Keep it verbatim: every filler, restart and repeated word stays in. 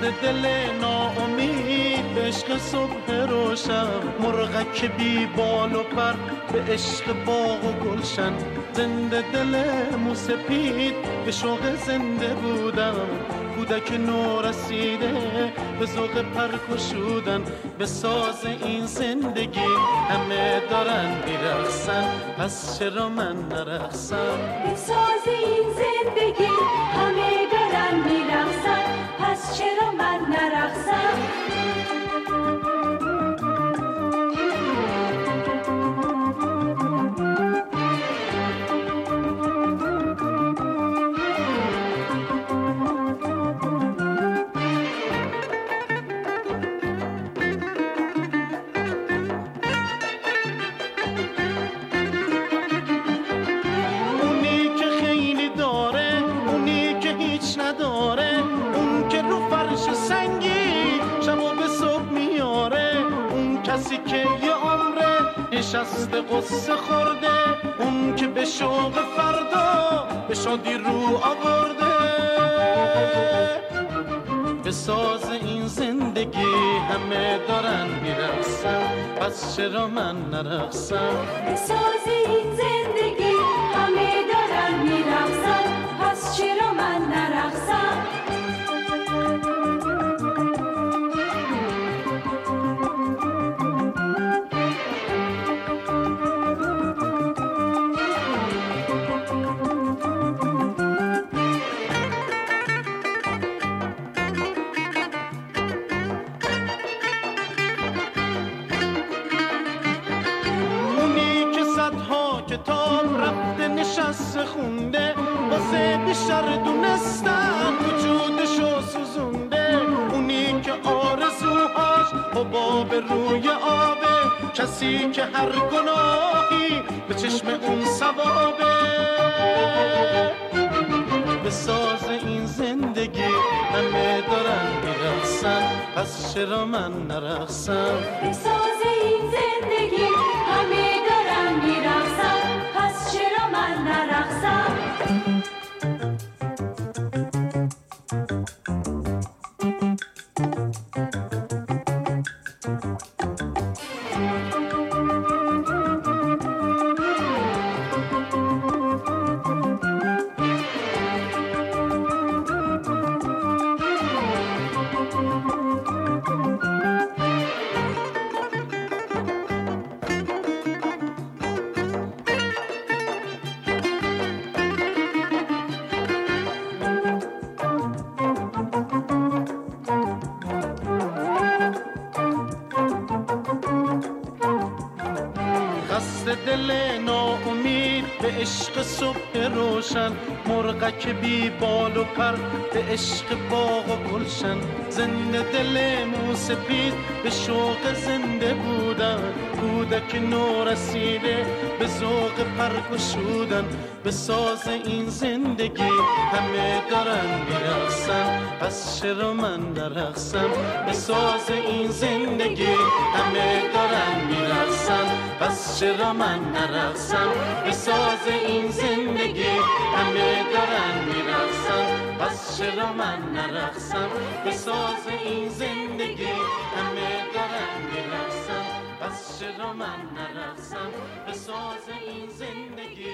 دل ناامید به عشق صبح روشن، مرغک بی بال و پر به عشق باغ و گلشن. زنده دل موسپید به شوق زنده بودم، کودک نو رسیده به ذوق پر کشودن. به ساز این زندگی همه دارن میرقصن، پس چرا من نرقصم؟ به ساز این زندگی همه دارن میرقصن، پس چرا من نرقصم؟ نشسته قصه خورده، اون که به شوق فردا به شادی رو آورده. به ساز این زندگی همه دارن میرقصن، پس چرا من نرقصم؟ به ساز این زندگی همه دارن میرقصن، پس چرا من نرقصم؟ خونده واسه بیشتر دونستن وجودشو سوزونده. اونی که آرزوهاش حباب روی آبه، کسی که هر گناهی به چشم اون ثوابه. به ساز این زندگی همه دارن میرقصن، پس چرا من نرقصم؟ به ساز این زندگی همه دارن میرقصن، پس چرا من نرقصم؟ دل ناامید به عشق صبح روشن، مرغک بی بال و پر به عشق باغ و گلشن. زنده دل موسپید به شوق زنده بودن، کودک نو رسیده به ذوق پر گشودن. به ساز این زندگی همه دارن میرقصن، پس چرا من نرقصم؟ به ساز این زندگی همه دارن میرقصن، پس چرا من نرقصم؟ به ساز این زندگی همه دارن میرقصن، پس چرا من نرقصم؟ به ساز این زندگی همه دارن میرقصن، پس چرا من نرقصم؟ به ساز این زندگی